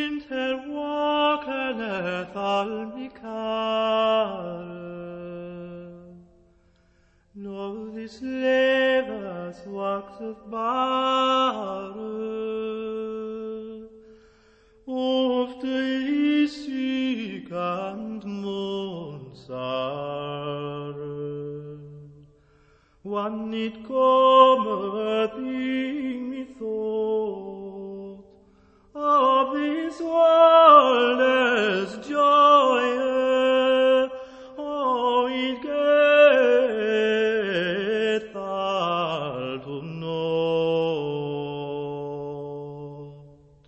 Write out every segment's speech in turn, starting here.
winter walkeneth all my care. No, this levers waxeth bare. Ofte I syk and månsare. When it cometh in me thought of this world's joy, oh, it getteth all to naught.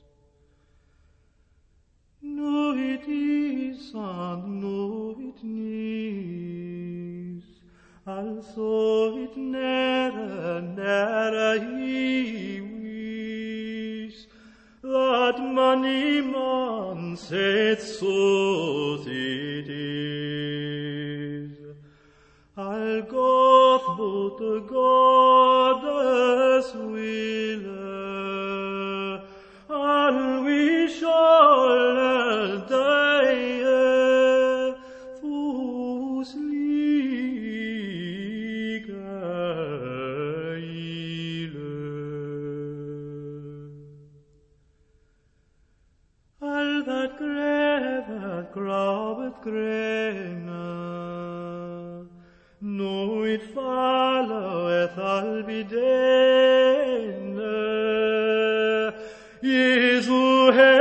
No, it is and no, it needs, also it ne'er he wis, that many man saith so it is. I'll goth but the goddess will, and we shall die through sleek all that groweth grain, no, it followeth all be dead. Jesu